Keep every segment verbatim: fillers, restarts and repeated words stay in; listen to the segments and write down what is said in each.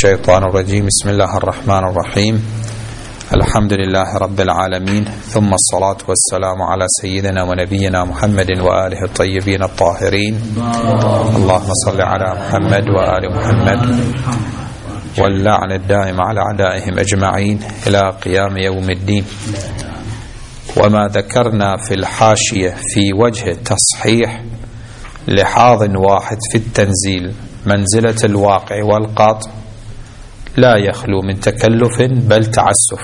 الشيطان الرجيم. بسم الله الرحمن الرحيم. الحمد لله رب العالمين، ثم الصلاة والسلام على سيدنا ونبينا محمد وآله الطيبين الطاهرين. اللهم صل على محمد وآل محمد، واللعن الدائم على أعدائهم أجمعين إلى قيام يوم الدين. وما ذكرنا في الحاشية في وجه التصحيح لحاظ واحد في التنزيل منزلة الواقع والقاطع لا يخلو من تكلف بل تعسف.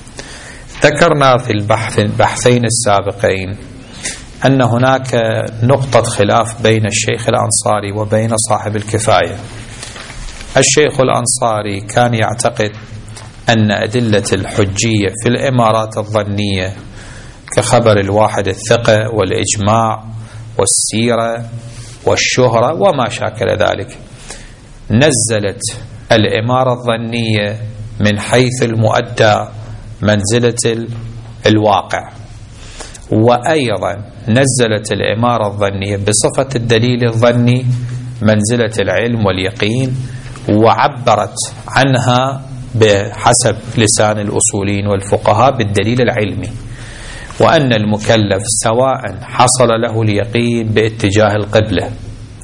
ذكرنا في البحث البحثين السابقين أن هناك نقطة خلاف بين الشيخ الأنصاري وبين صاحب الكفاية. الشيخ الأنصاري كان يعتقد أن أدلة الحجية في الإمارات الظنية كخبر الواحد الثقة والإجماع والسيرة والشهرة وما شاكل ذلك نزلت الإمارة الظنية من حيث المؤدى منزلة الواقع، وأيضا نزلت الإمارة الظنية بصفة الدليل الظني منزلة العلم واليقين، وعبرت عنها بحسب لسان الأصولين والفقهاء بالدليل العلمي، وأن المكلف سواء حصل له اليقين باتجاه القبلة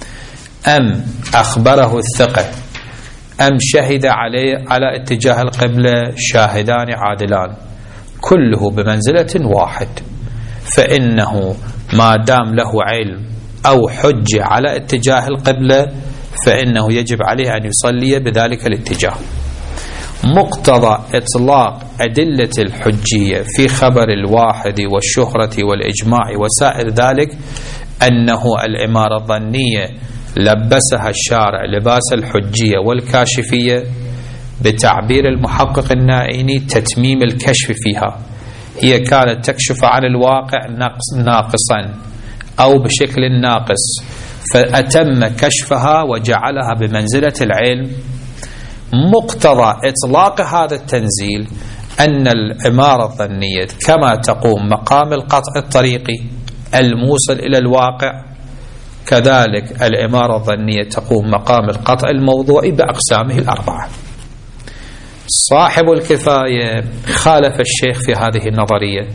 أم أخبره الثقة أم شهد عليه على اتجاه القبلة شاهدان عادلان كله بمنزلة واحد، فإنه ما دام له علم أو حجة على اتجاه القبلة فإنه يجب عليه أن يصلي بذلك الاتجاه. مقتضى إطلاق أدلة الحجية في خبر الواحد والشهرة والإجماع وسائر ذلك أنه الإمارة الظنية لبسها الشارع لباس الحجية والكاشفية بتعبير المحقق النائيني تتميم الكشف فيها. هي كانت تكشف عن الواقع ناقصا أو بشكل ناقص، فأتم كشفها وجعلها بمنزلة العلم. مقتضى إطلاق هذا التنزيل أن الإمارة الظنية كما تقوم مقام القطع الطريقي الموصل إلى الواقع، كذلك الإمارة الظنية تقوم مقام القطع الموضوعي بأقسامه الأربعة. صاحب الكفاية خالف الشيخ في هذه النظرية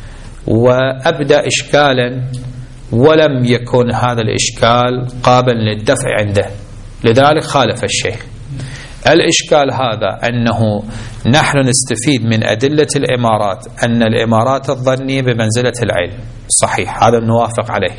وأبدأ إشكالا، ولم يكن هذا الإشكال قابل للدفع عنده، لذلك خالف الشيخ. الإشكال هذا أنه نحن نستفيد من أدلة الإمارات أن الإمارات الظنية بمنزلة العلم، صحيح، هذا نوافق عليه.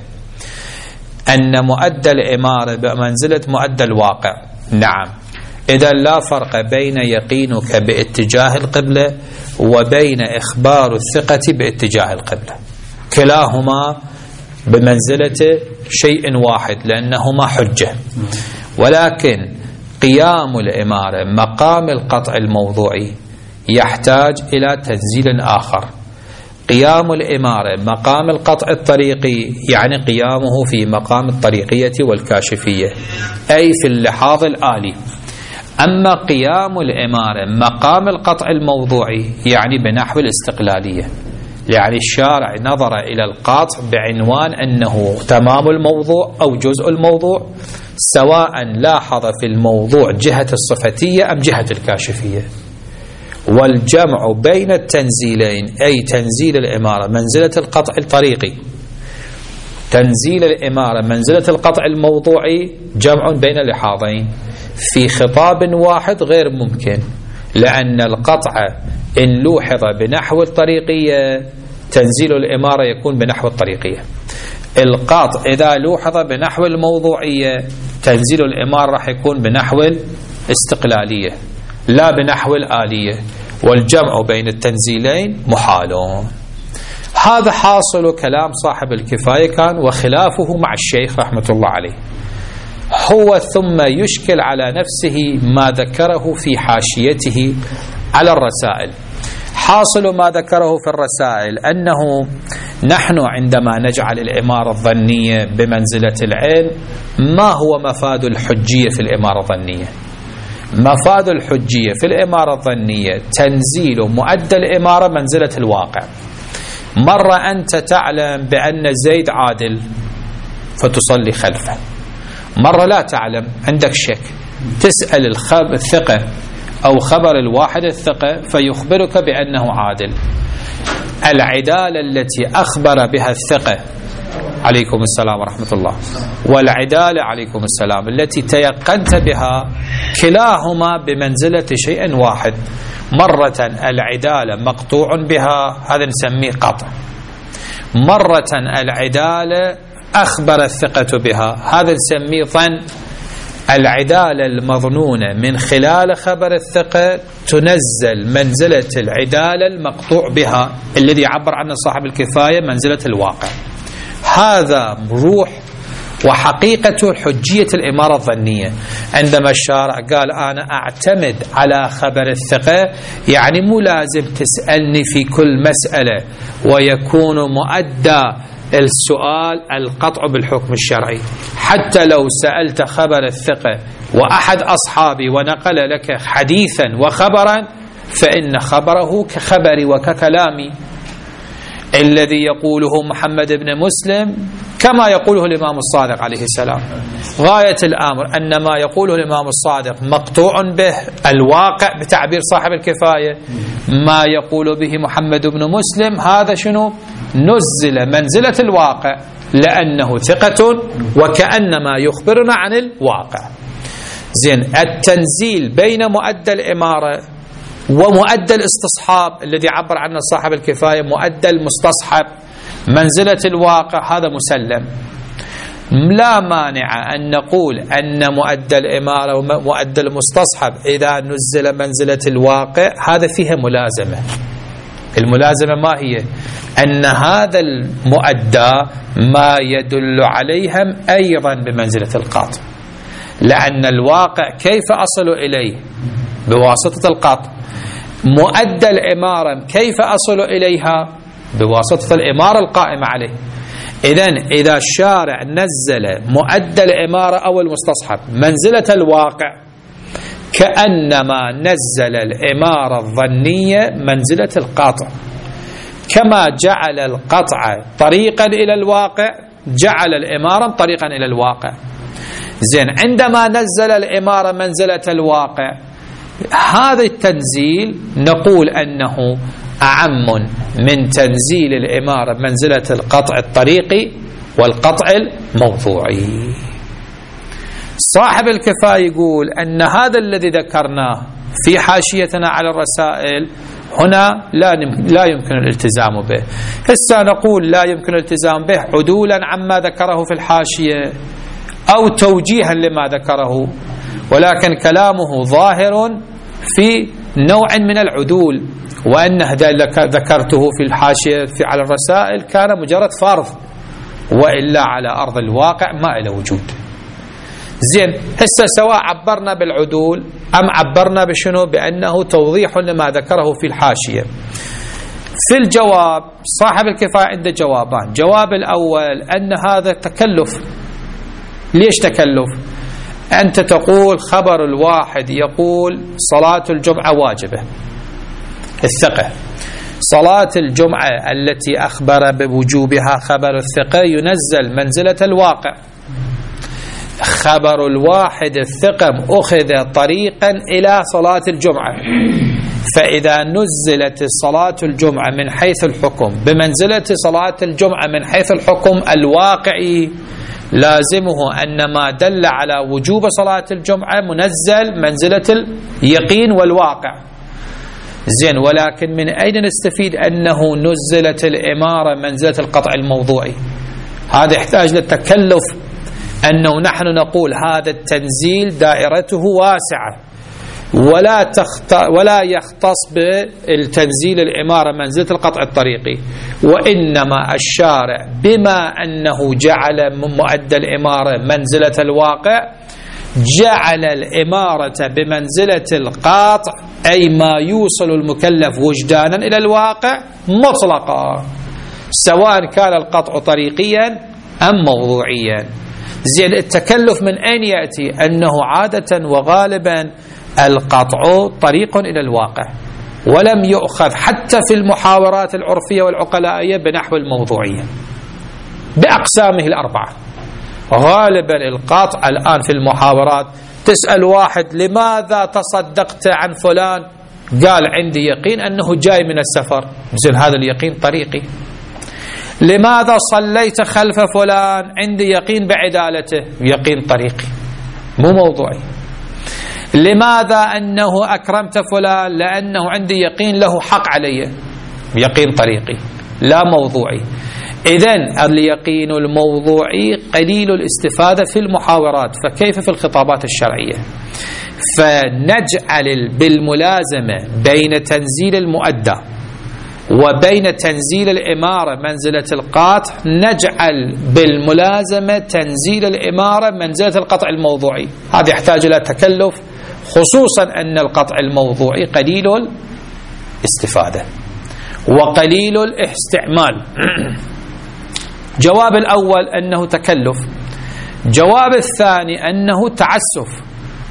أن مؤدى الإمارة بمنزلة مؤدى الواقع، نعم، إذا لا فرق بين يقينك باتجاه القبلة وبين إخبار الثقة باتجاه القبلة، كلاهما بمنزلة شيء واحد لأنهما حجة. ولكن قيام الإمارة مقام القطع الموضوعي يحتاج إلى تنزيل آخر. قيام الإمارة مقام القطع الطريقي يعني قيامه في مقام الطريقية والكاشفية، أي في اللحاظ الآلي. أما قيام الإمارة مقام القطع الموضوعي يعني بنحو الاستقلالية، يعني الشارع نظر إلى القاطع بعنوان أنه تمام الموضوع أو جزء الموضوع، سواء لاحظ في الموضوع جهة الصفتية أم جهة الكاشفية. والجمع بين التنزيلين أي تنزيل الإمارة منزلة القطع الطريقي، تنزيل الإمارة منزلة القطع الموضوعي، جمع بين لحاظين في خطاب واحد غير ممكن، لأن القطع إن لوحظ بنحو الطريقية تنزيل الإمارة يكون بنحو الطريقية. القاطع إذا لوحظ بنحو الموضوعية تنزيل الإمارة راح يكون بنحو الاستقلالية لا بنحو الآلية، والجمع بين التنزيلين محالون. هذا حاصل كلام صاحب الكفاية كان، وخلافه مع الشيخ رحمة الله عليه. هو ثم يشكل على نفسه ما ذكره في حاشيته على الرسائل. حاصل ما ذكره في الرسائل أنه نحن عندما نجعل الإمارة الظنية بمنزلة العلم، ما هو مفاد الحجية في الإمارة الظنية؟ مفاد الحجية في الإمارة الظنية تنزيل مؤدى الإمارة منزلة الواقع. مرة أنت تعلم بأن زيد عادل فتصلي خلفه، مرة لا تعلم، عندك شك، تسأل الثقة أو خبر الواحد الثقة فيخبرك بأنه عادل. العدالة التي أخبر بها الثقة عليكم السلام ورحمة الله، والعدالة عليكم السلام التي تيقنت بها، كلاهما بمنزلة شيء واحد. مرة العدالة مقطوع بها، هذا نسميه قطع. مرة العدالة أخبر الثقة بها، هذا نسميه ظن. العدالة المظنونة من خلال خبر الثقة تنزل منزلة العدالة المقطوع بها الذي عبر عنه صاحب الكفاية منزلة الواقع. هذا روح وحقيقة حجية الإمارة الظنية. عندما الشارع قال أنا أعتمد على خبر الثقة، يعني مو لازم تسألني في كل مسألة ويكون مؤدى السؤال القطع بالحكم الشرعي. حتى لو سألت خبر الثقة وأحد أصحابي ونقل لك حديثا وخبرا، فإن خبره كخبري وككلامي. الذي يقوله محمد بن مسلم كما يقوله الإمام الصادق عليه السلام. غاية الأمر أن ما يقوله الإمام الصادق مقطوع به الواقع بتعبير صاحب الكفاية. ما يقول به محمد بن مسلم هذا شنو؟ نزل منزلة الواقع لأنه ثقة وكأنما يخبرنا عن الواقع. زين، التنزيل بين مؤدى الإمارة ومؤدى الاستصحاب الذي عبر عنه صاحب الكفاية مؤدى المستصحب منزلة الواقع، هذا مسلم. لا مانع أن نقول أن مؤدى الإمارة ومؤدى المستصحب إذا نزل منزلة الواقع هذا فيها ملازمة. الملازمة ما هي؟ أن هذا المؤدى ما يدل عليهم أيضا بمنزلة القاطع، لأن الواقع كيف أصل إليه؟ بواسطة القاطع. مؤدى الإمارة كيف أصل إليها؟ بواسطة الإمارة القائمة عليه. إذن إذا الشارع نزل مؤدى الإمارة أو المستصحب منزلة الواقع كأنما نزل الإمارة الظنية منزلة القاطع. كما جعل القطع طريقا إلى الواقع جعل الإمارة طريقا إلى الواقع. زين، عندما نزل الإمارة منزلة الواقع، هذا التنزيل نقول أنه أعم من تنزيل الإمارة منزلة القطع الطريقي والقطع الموضوعي. صاحب الكفاية يقول أن هذا الذي ذكرناه في حاشيتنا على الرسائل هنا لا لا يمكن الالتزام به. هسه نقول لا يمكن الالتزام به عدولا عما ذكره في الحاشية أو توجيها لما ذكره، ولكن كلامه ظاهر في نوع من العدول، وأن ذكرته في الحاشية في على الرسائل كان مجرد فرض، وإلا على أرض الواقع ما له وجود. زين، هسه سواء عبرنا بالعدول أم عبرنا بشنو؟ بأنه توضيح لما ذكره في الحاشية. في الجواب صاحب الكفاية عنده جوابان. جواب الأول أن هذا تكلف. ليش تكلف؟ أنت تقول خبر الواحد يقول صلاة الجمعة واجبة، الثقة. صلاة الجمعة التي أخبر بوجوبها خبر الثقة ينزل منزلة الواقع. خبر الواحد الثقة أخذ طريقا إلى صلاة الجمعة، فإذا نزلت صلاة الجمعة من حيث الحكم بمنزلة صلاة الجمعة من حيث الحكم الواقعي، لازمه أن ما دل على وجوب صلاة الجمعة منزل منزلة اليقين والواقع. زين، ولكن من أين نستفيد أنه نزلت الإمارة منزلة القطع الموضوعي؟ هذا يحتاج للتكلف، أنه نحن نقول هذا التنزيل دائرته واسعة ولا تخت... ولا يختص بالتنزيل الإمارة منزلة القطع الطريقي، وإنما الشارع بما أنه جعل مؤدى الإمارة منزلة الواقع جعل الإمارة بمنزلة القاطع، أي ما يوصل المكلف وجدانا إلى الواقع مطلقا، سواء كان القطع طريقيا أم موضوعيا. زين، التكلف من أين يأتي؟ أنه عادة وغالبا القطع طريق إلى الواقع، ولم يؤخذ حتى في المحاورات العرفية والعقلائية بنحو الموضوعية بأقسامه الأربعة. غالبا القطع الآن في المحاورات تسأل واحد لماذا تصدقت عن فلان؟ قال عندي يقين أنه جاي من السفر، زين هذا اليقين طريقي. لماذا صليت خلف فلان؟ عندي يقين بعدالته، يقين طريقي مو موضوعي. لماذا أنه أكرمت فلان؟ لأنه عندي يقين له حق علي، يقين طريقي لا موضوعي. إذن اليقين الموضوعي قليل الاستفادة في المحاورات، فكيف في الخطابات الشرعية؟ فنجعل بالملازمة بين تنزيل المؤدى وبين تنزيل الإمارة منزلة القاطع، نجعل بالملازمة تنزيل الإمارة منزلة القطع الموضوعي. هذا يحتاج إلى تكلف، خصوصا أن القطع الموضوعي قليل الاستفادة وقليل الاستعمال. جواب الأول أنه تكلف. جواب الثاني أنه تعسف،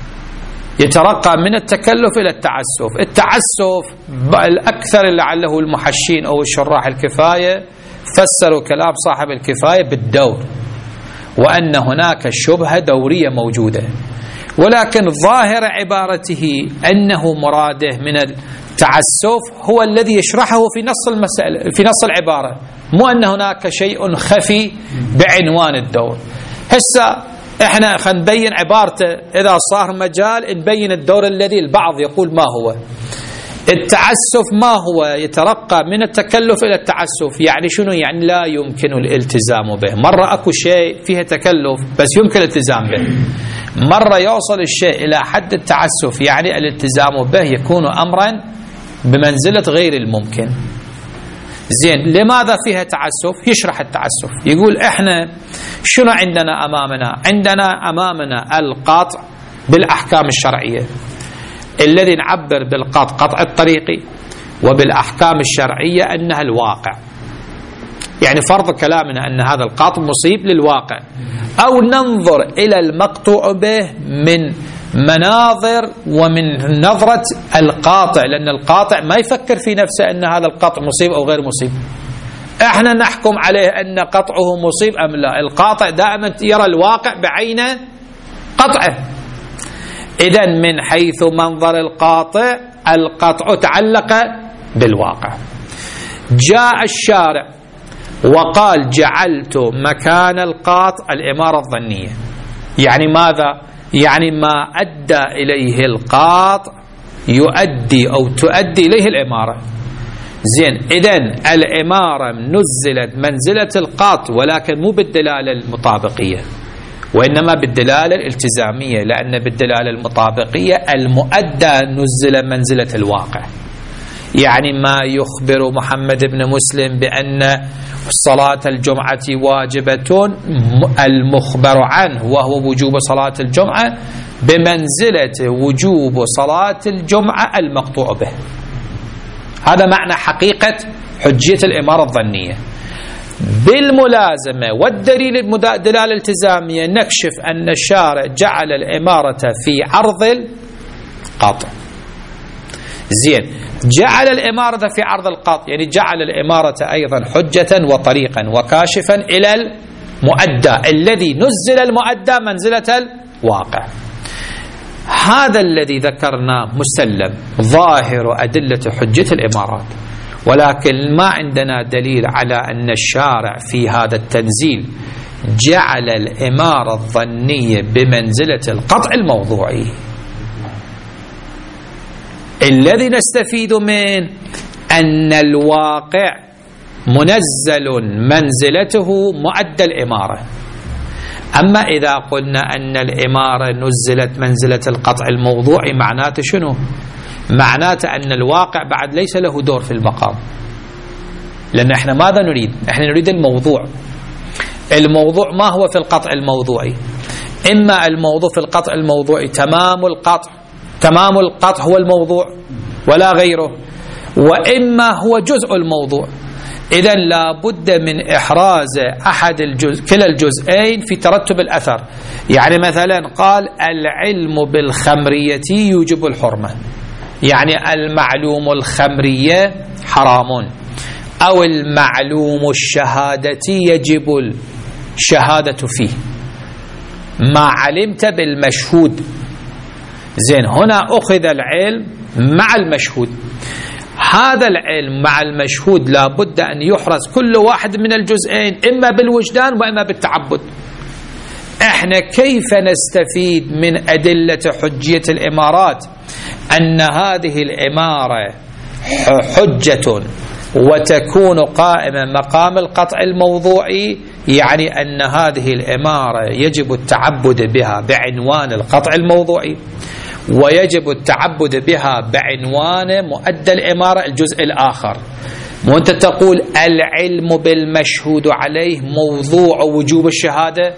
يترقى من التكلف إلى التعسف. التعسف الأكثر لعله المحشين أو الشراح الكفاية فسروا كلام صاحب الكفاية بالدور، وأن هناك شبهة دورية موجودة، ولكن ظاهر عبارته أنه مراده من التعسف هو الذي يشرحه في نص المسألة في نص العبارة، مو أن هناك شيء خفي بعنوان الدور. هسه احنا خلينا نبين عبارته، إذا صار مجال نبين الدور الذي البعض يقول ما هو. التعسف ما هو؟ يترقى من التكلف إلى التعسف. يعني شنو؟ يعني لا يمكن الالتزام به. مرة أكو شيء فيها تكلف بس يمكن الالتزام به، مرة يوصل الشيء إلى حد التعسف يعني الالتزام به يكون أمرا بمنزلة غير الممكن. زين، لماذا فيها تعسف؟ يشرح التعسف، يقول احنا شنو عندنا أمامنا؟ عندنا أمامنا القطع بالأحكام الشرعية، الذي نعبر بالقطع قطع الطريقي، وبالأحكام الشرعية أنها الواقع. يعني فرض كلامنا أن هذا القطع مصيب للواقع، أو ننظر إلى المقطوع به من مناظر ومن نظرة القاطع، لأن القاطع ما يفكر في نفسه أن هذا القطع مصيب أو غير مصيب. احنا نحكم عليه أن قطعه مصيب أم لا. القاطع دائما يرى الواقع بعين قطعه. إذن من حيث منظر القاطع القطع تعلق بالواقع. جاء الشارع وقال جعلت مكان القاطع الإمارة الظنية. يعني ماذا؟ يعني ما أدى إليه القاطع يؤدي أو تؤدي إليه الإمارة. زين، إذن الإمارة نزلت منزلة القاطع، ولكن مو بالدلالة المطابقية، وإنما بالدلالة الالتزامية، لأن بالدلالة المطابقية المؤدى نزل منزلة الواقع. يعني ما يخبر محمد بن مسلم بأن صلاة الجمعة واجبة، المخبر عنه وهو وجوب صلاة الجمعة بمنزلة وجوب صلاة الجمعة المقطوع به. هذا معنى حقيقة حجية الإمارة الظنية. بالملازمة والدليل الدلالة الالتزامية نكشف أن الشارع جعل الإمارة في عرض القطع. زين، جعل الإمارة في عرض القطع يعني جعل الإمارة أيضا حجة وطريقا وكاشفا إلى المؤدى الذي نزل المؤدى منزلة الواقع. هذا الذي ذكرناه مسلم ظاهر أدلة حجة الإمارات، ولكن ما عندنا دليل على أن الشارع في هذا التنزيل جعل الإمارة الظنية بمنزلة القطع الموضوعي. الذي نستفيد منه أن الواقع منزل منزلته مؤدى الإمارة. أما إذا قلنا أن الإمارة نزلت منزلة القطع الموضوعي معناته شنو؟ معناته أن الواقع بعد ليس له دور في المقام، لأن احنا ماذا نريد؟ احنا نريد الموضوع. الموضوع ما هو في القطع الموضوعي؟ إما الموضوع في القطع الموضوعي تمام القطع، تمام القطع هو الموضوع ولا غيره، وإما هو جزء الموضوع. إذن لا بد من إحراز أحد الجزء كلا الجزئين في ترتب الأثر. يعني مثلا قال العلم بالخمرية يوجب الحرمة، يعني المعلوم الخمرية حرام، أو المعلوم الشهادة يجب الشهادة فيه. ما علمت بالمشهود زين، هنا أخذ العلم مع المشهود. هذا العلم مع المشهود لابد أن يحرز كل واحد من الجزئين، إما بالوجدان وإما بالتعبد. احنا كيف نستفيد من أدلة حجية الإمارات أن هذه الإمارة حجة وتكون قائمة مقام القطع الموضوعي؟ يعني أن هذه الإمارة يجب التعبد بها بعنوان القطع الموضوعي، ويجب التعبد بها بعنوان مؤدى الإمارة الجزء الآخر. وأنت تقول العلم بالمشهود عليه موضوع وجوب الشهادة.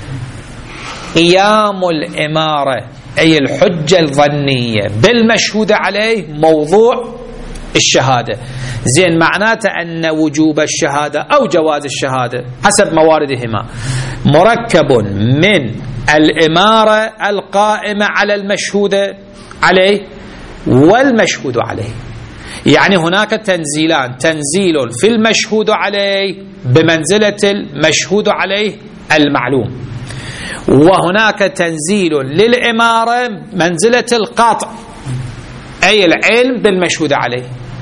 قيام الإمارة أي الحجة الظنية بالمشهود عليه موضوع الشهادة. زين، معناته أن وجوب الشهادة أو جواز الشهادة حسب مواردهما مركب من الإمارة القائمة على المشهود عليه والمشهود عليه. يعني هناك تنزيلان، تنزيل في المشهود عليه بمنزلة المشهود عليه المعلوم، وهناك تنزيل للإمارة منزلة القاطع أي العلم بالمشهود عليه.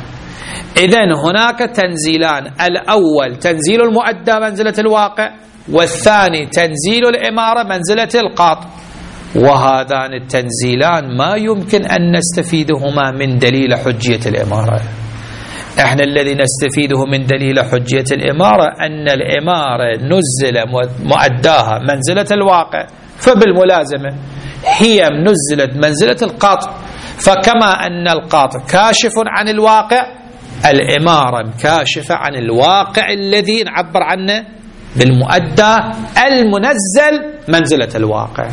إذن هناك تنزيلان، الأول تنزيل المؤدى منزلة الواقع، والثاني تنزيل الإمارة منزلة القاطع. وهذان التنزيلان ما يمكن أن نستفيدهما من دليل حجية الإمارة. احنا الذي نستفيده من دليل حجية الإمارة أن الإمارة نزل مؤداها منزلة الواقع، فبالملازمة هي نزلت منزلة القاطع. فكما أن القاطع كاشف عن الواقع، الإمارة كاشفة عن الواقع الذي نعبر عنه بالمؤدى المنزل منزلة الواقع.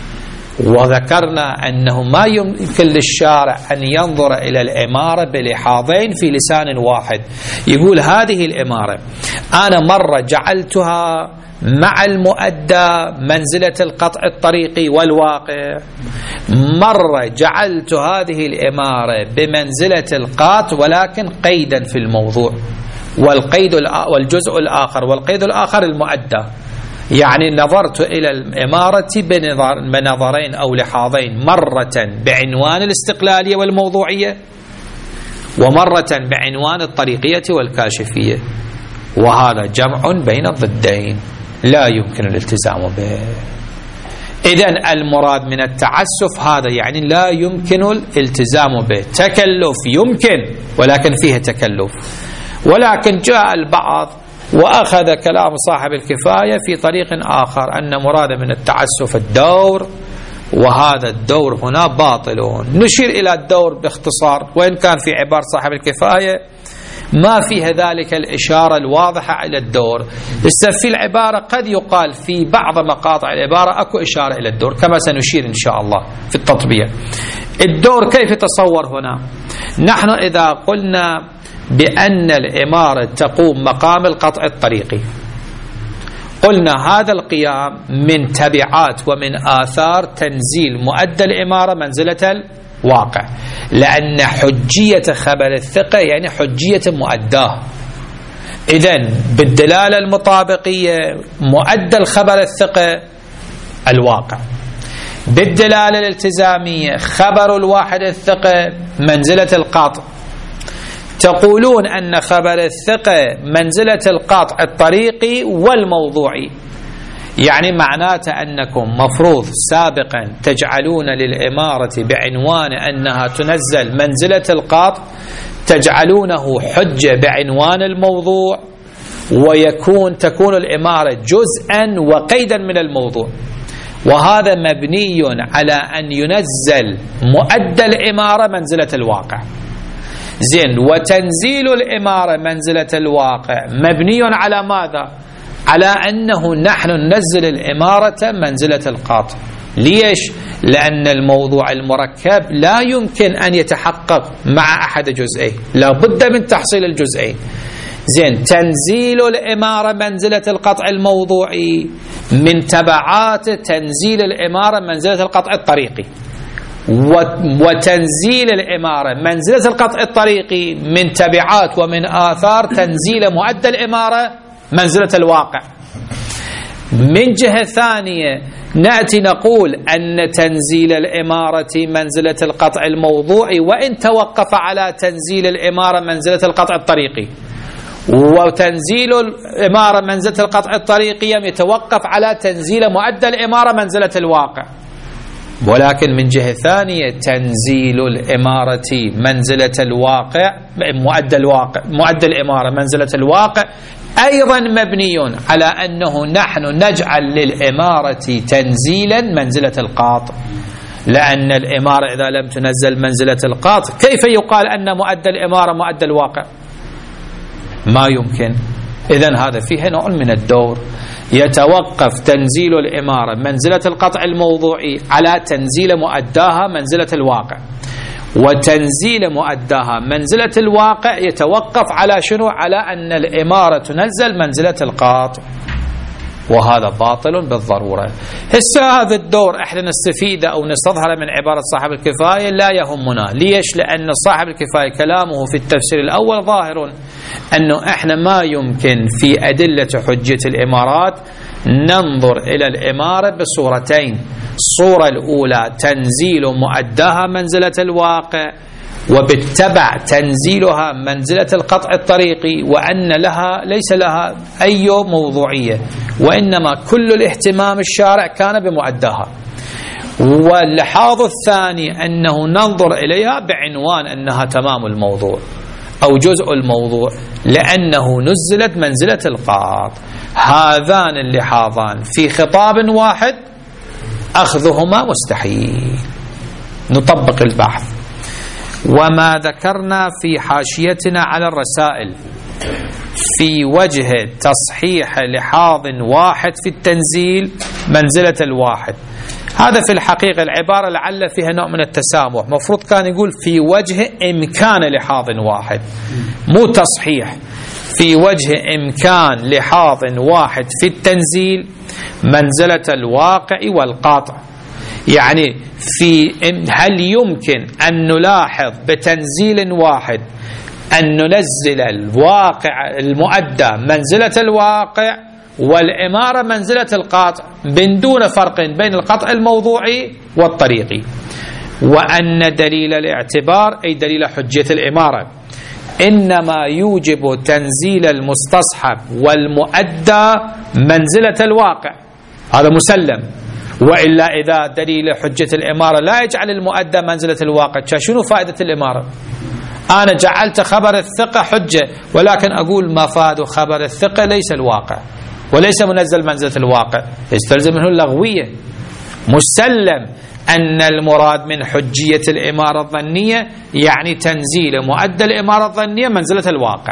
وذكرنا أنه ما يمكن للشارع أن ينظر إلى الإمارة بلحاظين في لسان واحد. يقول هذه الإمارة أنا مرة جعلتها مع المؤدى منزلة القطع الطريقي والواقع، مرة جعلت هذه الإمارة بمنزلة القاطع ولكن قيدا في الموضوع، والقيد والجزء الآخر والقيد الآخر المؤدى. يعني نظرت إلى الإمارة بنظرين أو لحاظين، مرة بعنوان الاستقلالية والموضوعية، ومرة بعنوان الطريقية والكاشفية. وهذا جمع بين الضدين لا يمكن الالتزام به. إذن المراد من التعسف هذا يعني لا يمكن الالتزام به. تكلف يمكن ولكن فيه تكلف. ولكن جاء البعض وأخذ كلام صاحب الكفاية في طريق آخر أن مراد من التعسف الدور، وهذا الدور هنا باطل. نشير إلى الدور باختصار، وإن كان في عبارة صاحب الكفاية ما فيها ذلك الإشارة الواضحة إلى الدور. في العبارة قد يقال في بعض مقاطع العبارة أكو إشارة إلى الدور كما سنشير إن شاء الله في التطبيق. الدور كيف يتصور هنا؟ نحن إذا قلنا بأن الإمارة تقوم مقام القطع الطريقي، قلنا هذا القيام من تبعات ومن آثار تنزيل مؤدى الإمارة منزلة الواقع، لأن حجية خبر الثقة يعني حجية مؤداه. إذن بالدلالة المطابقية مؤدى الخبر الثقة الواقع، بالدلالة الالتزامية خبر الواحد الثقة منزلة القاطع. تقولون أن خبر الثقة منزلة القاطع الطريقي والموضوعي، يعني معناته أنكم مفروض سابقا تجعلون للإمارة بعنوان أنها تنزل منزلة القاطع تجعلونه حجة بعنوان الموضوع، ويكون تكون الإمارة جزءا وقيدا من الموضوع. وهذا مبني على أن ينزل مؤدى الإمارة منزلة الواقع. زين، وتنزيل الإمارة منزلة الواقع مبني على ماذا؟ على أنه نحن ننزل الإمارة منزلة القاطع. ليش؟ لأن الموضوع المركب لا يمكن أن يتحقق مع أحد جزئين، لا بد من تحصيل الجزئين. زين، تنزيل الإمارة منزلة القطع الموضوعي من تبعات تنزيل الإمارة منزلة القطع الطريقي، وتنزيل الإمارة منزلة القطع الطريقي من تبعات ومن آثار تنزيل مؤدى الإمارة منزلة الواقع. من جهة ثانية نأتي نقول أن تنزيل الإمارة منزلة القطع الموضوعي وإن توقف على تنزيل الإمارة منزلة القطع الطريقي، وتنزيل الإمارة منزلة القطع الطريقي يتوقف على تنزيل مؤدى الإمارة منزلة الواقع. ولكن من جهة ثانية تنزيل الإمارة منزلة الواقع مؤدى الواقع مؤدى الإمارة منزلة الواقع أيضا مبني على أنه نحن نجعل للإمارة تنزيلا منزلة القاطع، لأن الإمارة إذا لم تنزل منزلة القاطع كيف يقال أن مؤدى الإمارة مؤدى الواقع؟ ما يمكن. إذن هذا فيه نوع من الدور، يتوقف تنزيل الإمارة منزلة القطع الموضوعي على تنزيل مؤداها منزلة الواقع، وتنزيل مؤداها منزلة الواقع يتوقف على شنو؟ على أن الإمارة تنزل منزلة القاطع، وهذا باطل بالضرورة. هسه هذا الدور احنا نستفيده أو نستظهره من عبارة صاحب الكفاية لا يهمنا. ليش؟ لأن صاحب الكفاية كلامه في التفسير الأول ظاهر أنه احنا ما يمكن في أدلة حجة الإمارات ننظر إلى الإمارة بصورتين: الصورة الأولى تنزيل مؤداها منزلة الواقع، وبالتبع تنزيلها منزلة القطع الطريقي، وأن لها ليس لها أي موضوعية، وإنما كل الاهتمام الشارع كان بمؤداها. واللحاظ الثاني أنه ننظر إليها بعنوان أنها تمام الموضوع أو جزء الموضوع، لأنه نزلت منزلة القاطع. هذان اللحاظان في خطاب واحد أخذهما مستحيل. نطبق البحث. وما ذكرنا في حاشيتنا على الرسائل في وجه تصحيح لحاظ واحد في التنزيل منزلة الواحد، هذا في الحقيقة العبارة لعل فيها نوع من التسامح، مفروض كان يقول في وجه إمكان لحاظ واحد، مو تصحيح. في وجه إمكان لحاظ واحد في التنزيل منزلة الواقع والقاطع. يعني في هل يمكن أن نلاحظ بتنزيل واحد أن ننزل الواقع المؤدى منزلة الواقع والإمارة منزلة القاطع من دون فرق بين القطع الموضوعي والطريقي، وأن دليل الاعتبار أي دليل حجة الإمارة إنما يوجب تنزيل المستصحب والمؤدى منزلة الواقع، هذا مسلم. وإلا إذا دليل حجة الإمارة لا يجعل المؤدى منزلة الواقع، شنو فائدة الإمارة؟ أنا جعلت خبر الثقة حجة، ولكن أقول مفاد خبر الثقة ليس الواقع وليس منزل منزلة الواقع، يستلزم منه اللغوية. مسلم أن المراد من حجية الإمارة الظنية يعني تنزيل مؤدى الإمارة الظنية منزلة الواقع،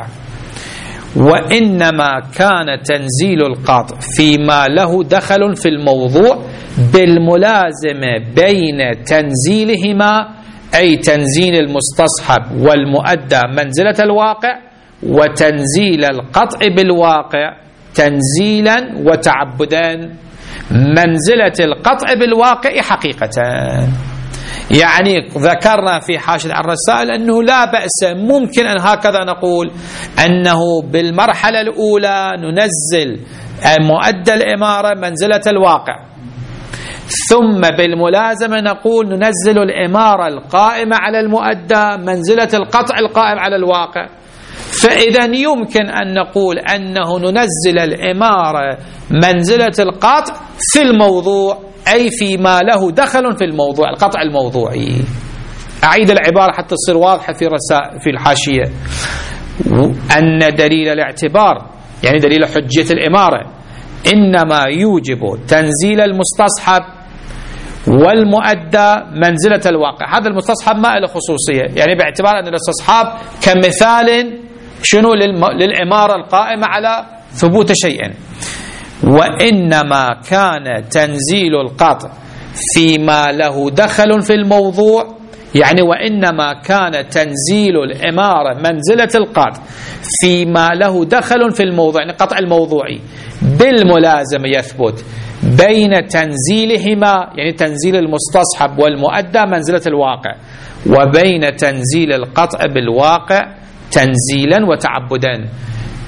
وإنما كان تنزيل القاطع فيما له دخل في الموضوع بالملازمة بين تنزيلهما أي تنزيل المستصحب والمؤدى منزلة الواقع، وتنزيل القطع بالواقع تنزيلا وتعبدا منزلة القطع بالواقع حقيقة. يعني ذكرنا في حاشية الرسائل أنه لا بأس، ممكن أن هكذا نقول أنه بالمرحلة الأولى ننزل مؤدى الإمارة منزلة الواقع، ثم بالملازمة نقول ننزل الإمارة القائمة على المؤدى منزلة القطع القائم على الواقع. فإذا يمكن أن نقول أنه ننزل الإمارة منزلة القطع في الموضوع أي فيما له دخل في الموضوع القطع الموضوعي. أعيد العبارة حتى تصير واضحة في رسائل في الحاشية، أن دليل الاعتبار يعني دليل حجية الإمارة إنما يوجب تنزيل المستصحب والمؤدى منزلة الواقع. هذا المستصحب ما له خصوصية، يعني باعتبار أن الاستصحاب كمثال شنو للإمارة القائمة على ثبوت شيء، وإنما كان تنزيل القطع فيما له دخل في الموضوع، يعني وإنما كان تنزيل الإمارة منزلة القطع فيما له دخل في الموضوع يعني قطع الموضوعي بالملازمة يثبت بين تنزيلهما يعني تنزيل المستصحب والمؤدى منزلة الواقع، وبين تنزيل القطع بالواقع تنزيلا وتعبدا.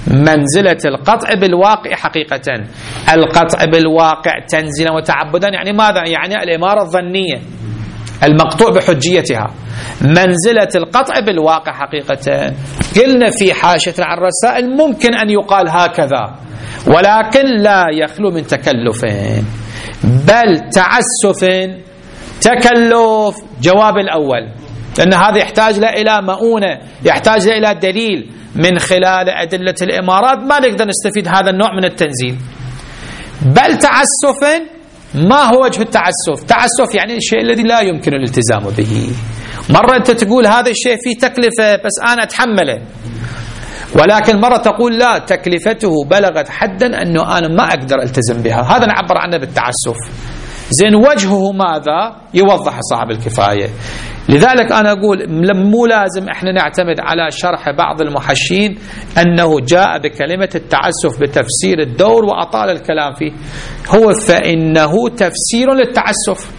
منزلة القطع بالواقع حقيقة. القطع بالواقع تنزيلا وتعبدا يعني ماذا؟ يعني الإمارة الظنية المقطوع بحجيتها. منزلة القطع بالواقع حقيقة قلنا في حاشية على الرسائل ممكن أن يقال هكذا، ولكن لا يخلو من تكلف، بل تعسف تكلف. جواب الأول، لأن هذا يحتاج إلى مؤونة، يحتاج إلى دليل من خلال أدلة الإمارات، ما نقدر نستفيد هذا النوع من التنزيل. بل تعسف، ما هو وجه التعسف؟ تعسف يعني الشيء الذي لا يمكن الالتزام به. مرة أنت تقول هذا الشيء فيه تكلفة بس أنا أتحمله، ولكن مرة تقول لا، تكلفته بلغت حدا أنه أنا ما أقدر ألتزم بها، هذا نعبر عنه بالتعسف. زين وجهه ماذا؟ يوضح صاحب الكفاية. لذلك أنا أقول مو لازم إحنا نعتمد على شرح بعض المحشين أنه جاء بكلمة التعسف بتفسير الدور وأطال الكلام فيه. هو فإنه تفسير للتعسف،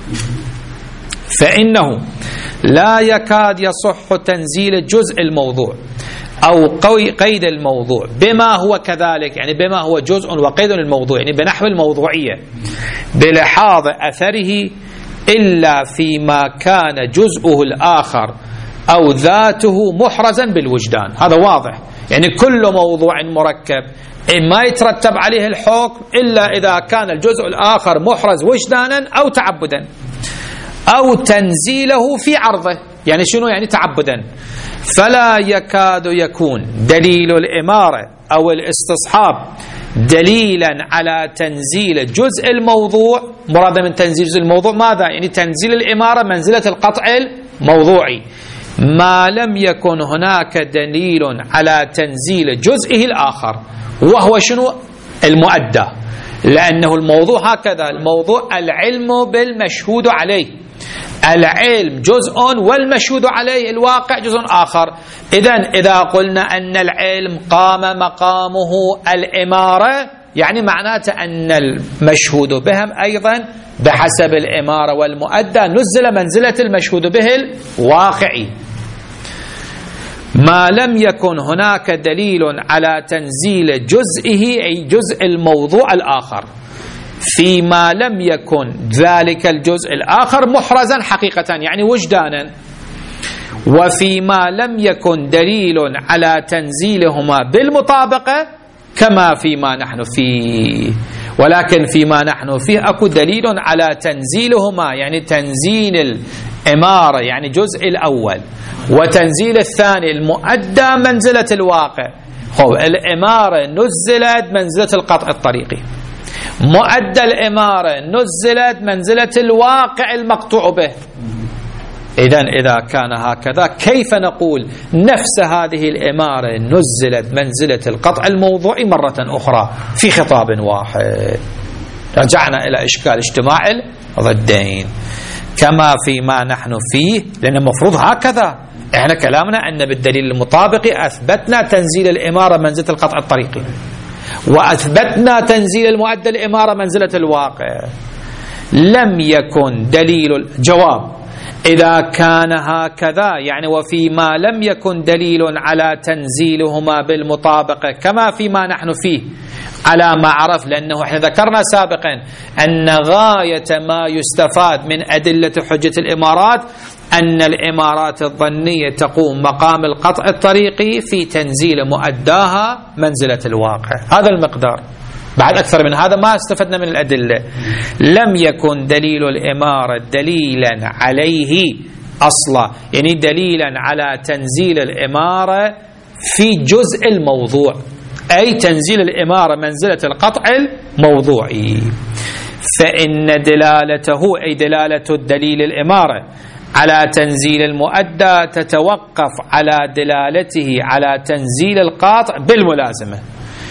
فإنه لا يكاد يصح تنزيل جزء الموضوع أو قيد الموضوع بما هو كذلك، يعني بما هو جزء وقيد للموضوع، يعني بنحو الموضوعية بلحاظ أثره، إلا فيما كان جزءه الآخر أو ذاته محرزا بالوجدان. هذا واضح، يعني كل موضوع مركب ما يترتب عليه الحكم إلا إذا كان الجزء الآخر محرز وجدانا أو تعبدا، أو تنزيله في عرضه. يعني شنو يعني تعبدا؟ فلا يكاد يكون دليل الإمارة أو الاستصحاب دليلا على تنزيل جزء الموضوع. مراد من تنزيل جزء الموضوع ماذا؟ يعني تنزيل الإمارة منزلة القطع الموضوعي، ما لم يكن هناك دليل على تنزيل جزئه الآخر، وهو شنو؟ المؤدى. لأنه الموضوع هكذا، الموضوع العلم بالمشهود عليه، العلم جزء والمشهود عليه الواقع جزء آخر. إذن إذا قلنا أن العلم قام مقامه الإمارة، يعني معناته أن المشهود بهم أيضا بحسب الإمارة والمؤدى نزل منزلة المشهود به الواقعي. ما لم يكن هناك دليل على تنزيل جزئه أي جزء الموضوع الآخر، فيما لم يكن ذلك الجزء الآخر محرزا حقيقة يعني وجدانا، وفيما لم يكن دليل على تنزيلهما بالمطابقة كما فيما نحن فيه. ولكن فيما نحن فيه أكو دليل على تنزيلهما، يعني تنزيل الإمارة يعني جزء الأول، وتنزيل الثاني المؤدى منزلة الواقع. هو الإمارة نزلت منزلة القطع الطريقي، مؤدى الإمارة نزلت منزلة الواقع المقطوع به. إذن إذا كان هكذا كيف نقول نفس هذه الإمارة نزلت منزلة القطع الموضوعي مرة أخرى في خطاب واحد؟ رجعنا إلى إشكال اجتماع الضدين كما فيما نحن فيه، لأن المفروض هكذا. إحنا كلامنا أن بالدليل المطابق أثبتنا تنزيل الإمارة منزلة القطع الطريقي، وأثبتنا تنزيل المؤدى الإمارة منزلة الواقع. لم يكن دليل الجواب إذا كان هكذا، يعني وفيما لم يكن دليل على تنزيلهما بالمطابقة كما فيما نحن فيه على ما عرف، لأنه احنا ذكرنا سابقا أن غاية ما يستفاد من أدلة حجة الإمارات أن الإمارات الظنية تقوم مقام القطع الطريقي في تنزيل مؤداها منزلة الواقع. هذا المقدار، بعد أكثر من هذا ما استفدنا من الأدلة. لم يكن دليل الإمارة دليلا عليه أصلا، يعني دليلا على تنزيل الإمارة في جزء الموضوع، أي تنزيل الإمارة منزلة القطع الموضوعي. فإن دلالته أي دلالة الدليل الإمارة على تنزيل المؤدى تتوقف على دلالته على تنزيل القاطع بالملازمة،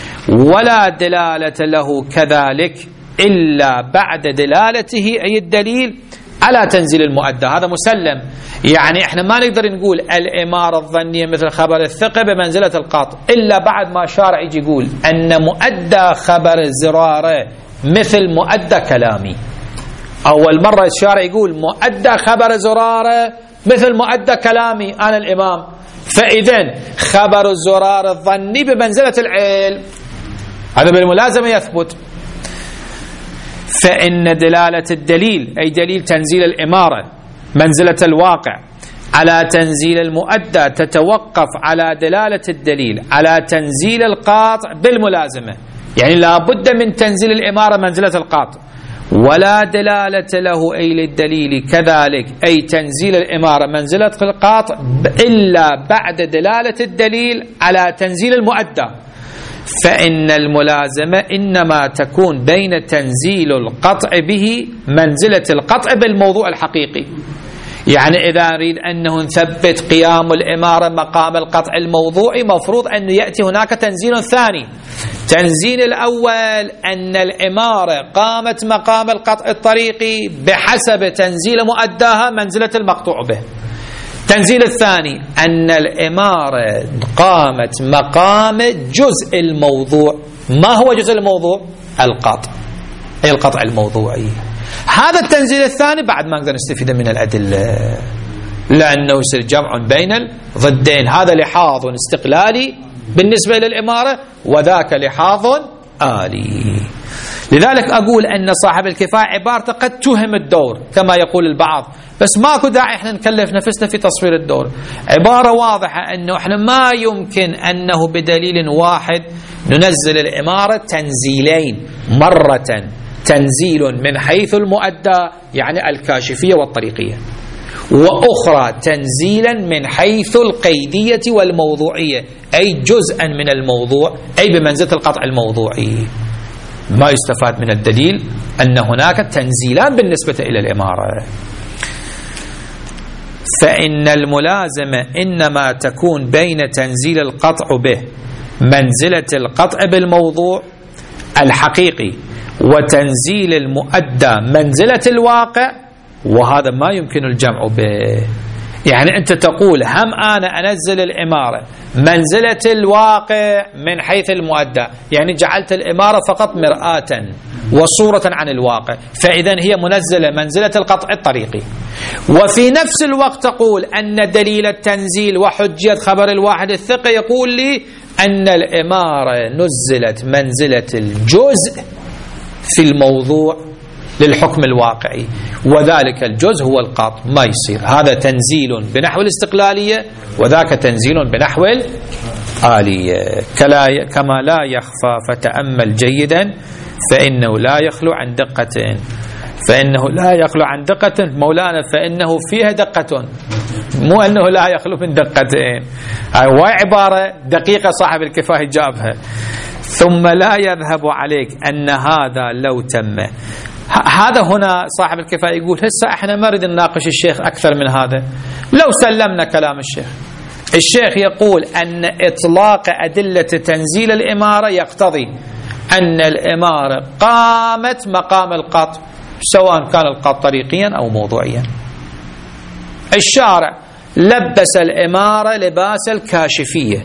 ولا دلالة له كذلك إلا بعد دلالته أي الدليل على تنزيل المؤدى. هذا مسلم، يعني احنا ما نقدر نقول الإمارة الظنية مثل خبر الثقة بمنزلة القاطع إلا بعد ما شارع يجي يقول أن مؤدى خبر الزرارة مثل مؤدى كلامي. أول مرة الشارع يقول مؤدى خبر زرارة مثل مؤدى كلامي أنا الإمام. فإذن خبر الزرار الظني بمنزلة العلم، هذا بالملازمة يثبت. فإن دلالة الدليل أي دليل تنزيل الإمارة منزلة الواقع على تنزيل المؤدى تتوقف على دلالة الدليل على تنزيل القاطع بالملازمة، يعني لا بد من تنزيل الإمارة منزلة القاطع، ولا دلالة له أي للدليل كذلك أي تنزيل الإمارة منزلة القاطع إلا بعد دلالة الدليل على تنزيل المؤدى. فإن الملازمة إنما تكون بين تنزيل القطع به منزلة القطع بالموضوع الحقيقي. يعني إذا نريد أنه نثبت قيام الإمارة مقام القطع الموضوعي، مفروض أن يأتي هناك تنزيل ثاني. تنزيل الأول أن الإمارة قامت مقام القطع الطريقي بحسب تنزيل مؤداها منزلة المقطوع به. تنزيل الثاني أن الإمارة قامت مقام جزء الموضوع. ما هو جزء الموضوع؟ القطع، أي القطع الموضوعي. هذا التنزيل الثاني بعد ما نقدر نستفيد من الأدلة، لأنه يصير جمع بين الضدين. هذا لحاظ استقلالي بالنسبة للإمارة، وذاك لحاظ آلي. لذلك أقول أن صاحب الكفاية عبارته قد تهم الدور كما يقول البعض، بس ماكو داعي احنا نكلف نفسنا في تصوير الدور. عبارة واضحة أنه احنا ما يمكن أنه بدليل واحد ننزل الإمارة تنزيلين، مرة تنزيل من حيث المؤدى يعني الكاشفية والطريقية، وأخرى تنزيلا من حيث القيدية والموضوعية أي جزءا من الموضوع أي بمنزلة القطع الموضوعي. ما يستفاد من الدليل أن هناك تنزيلان بالنسبة إلى الإمارة. فإن الملازمة إنما تكون بين تنزيل القطع به منزلة القطع بالموضوع الحقيقي وتنزيل المؤدى منزلة الواقع، وهذا ما يمكن الجمع به. يعني أنت تقول هم أنا أنزل الإمارة منزلة الواقع من حيث المؤدى، يعني جعلت الإمارة فقط مرآة وصورة عن الواقع، فإذا هي منزلة منزلة القطع الطريقي. وفي نفس الوقت تقول أن دليل التنزيل وحجية خبر الواحد الثقة يقول لي أن الإمارة نزلت منزلة الجزء في الموضوع للحكم الواقعي، وذلك الجزء هو القاطع. ما يصير، هذا تنزيل بنحو الاستقلالية وذاك تنزيل بنحو الآلية. كما لا يخفى فتأمل جيدا فإنه لا يخلو عن دقة. فإنه لا يخلو عن دقة مولانا، فإنه فيها دقة، مو أنه لا يخلو من دقتين. هاي عبارة دقيقة صاحب الكفاية جابها. ثم لا يذهب عليك أن هذا لو تم. هذا هنا صاحب الكفاية يقول هسه احنا ما نريد نناقش الشيخ أكثر من هذا، لو سلمنا كلام الشيخ. الشيخ يقول أن إطلاق أدلة تنزيل الإمارة يقتضي أن الإمارة قامت مقام القطع سواء كان القطع طريقيا أو موضوعيا. الشارع لبس الإمارة لباس الكاشفية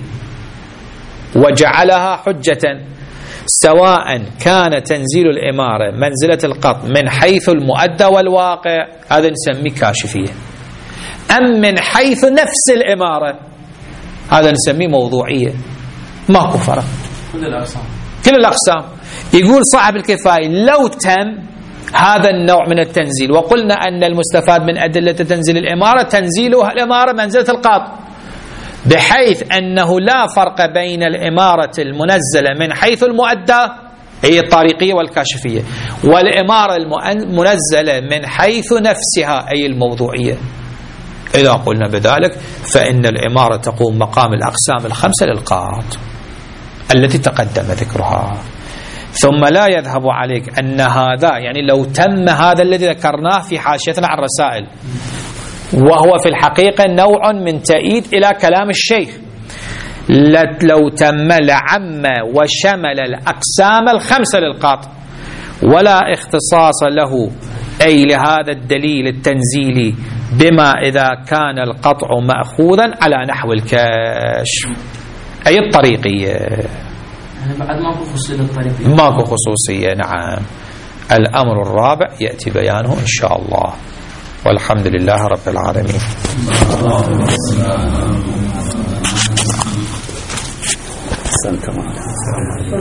وجعلها حجة، سواء كان تنزيل الإمارة منزلة القطع من حيث المؤدى والواقع، هذا نسميه كاشفية، أم من حيث نفس الإمارة، هذا نسميه موضوعية. ماكو فرق، كل الأقسام كل الأقسام. يقول صاحب الكفاية لو تم هذا النوع من التنزيل، وقلنا أن المستفاد من أدلة تنزيل الإمارة تنزيلها الإمارة منزلة القاطع، بحيث أنه لا فرق بين الإمارة المنزلة من حيث المؤدى هي الطريقية والكاشفية، والإمارة المنزلة من حيث نفسها أي الموضوعية. إذا قلنا بذلك فإن الإمارة تقوم مقام الأقسام الخمسة للقاطع التي تقدم ذكرها. ثم لا يذهب عليك أن هذا، يعني لو تم هذا الذي ذكرناه في حاشيتنا عن الرسائل، وهو في الحقيقة نوع من تأييد إلى كلام الشيخ، لو تم لعم وشمل الأقسام الخمسة للقاطع ولا اختصاص له أي لهذا الدليل التنزيلي بما إذا كان القطع مأخوذا على نحو الكشف أي الطريقية. بعد ماكو خصوصية للطريقية، ماكو خصوصية. نعم. الأمر الرابع يأتي بيانه إن شاء الله. والحمد لله رب العالمين. أحسنت.